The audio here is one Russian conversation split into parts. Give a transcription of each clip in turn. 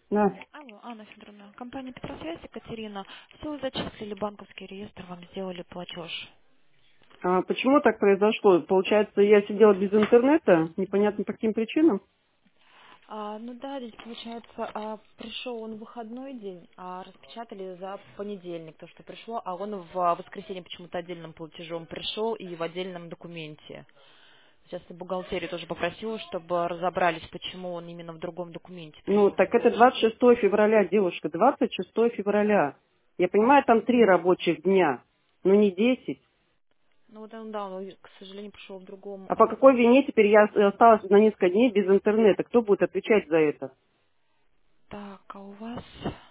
Да. Алло, Анна Федоровна, компания Петросвязь, Екатерина. Все, вы зачислили банковский реестр, вам сделали платеж. А почему так произошло? Получается, я сидела без интернета, непонятно по каким причинам. Ну да, здесь получается, пришел он в выходной день, а распечатали за понедельник то, что пришло, а он в воскресенье почему-то отдельным платежом пришел и в отдельном документе. Сейчас я бухгалтерию тоже попросила, чтобы разобрались, почему он именно в другом документе Ну, пришел, так чтобы это решить. 26 февраля, девушка, 26 февраля. Я понимаю, там 3 рабочих дня, но не 10. Ну вот он, да, он, к сожалению, пришел в другом. А по какой вине теперь я осталась на несколько дней без интернета? Кто будет отвечать за это? Так, а у вас...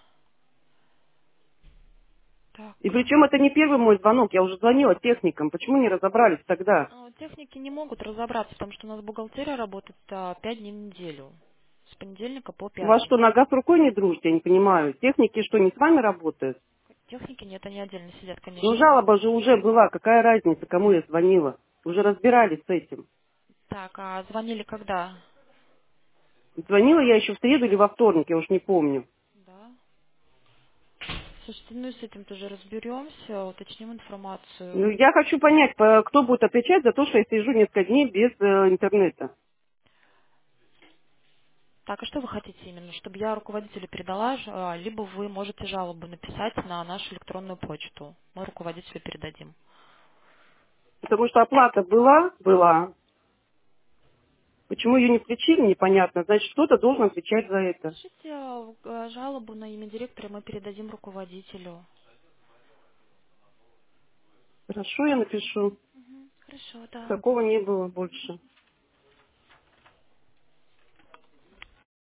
И Так. причем это не первый мой звонок, я уже звонила техникам. Почему не разобрались тогда? Техники не могут разобраться, потому что у нас бухгалтерия работает 5 дней в неделю. С понедельника по У вас что, пятницу. нога с рукой не дружит, я не понимаю. Техники что, не с вами работают? Техники нет, они отдельно сидят, Ну, конечно. жалоба же уже была. Какая разница, кому я звонила? Уже разбирались с этим. Так, а звонили когда? Звонила я еще в среду или во вторник, я уж не помню. Да. Слушайте, ну и с этим тоже разберемся, уточним Ну, информацию. я хочу понять, кто будет отвечать за то, что я сижу несколько дней без интернета. Так, а что вы хотите именно? Чтобы я руководителю передала, либо вы можете жалобу написать на нашу электронную почту. Мы руководителю передадим. Потому что оплата была. Почему ее не включили, непонятно. Значит, кто-то должен отвечать за это. Пишите жалобу на имя директора, мы передадим руководителю. Хорошо, я напишу. Хорошо, да. Такого не было больше.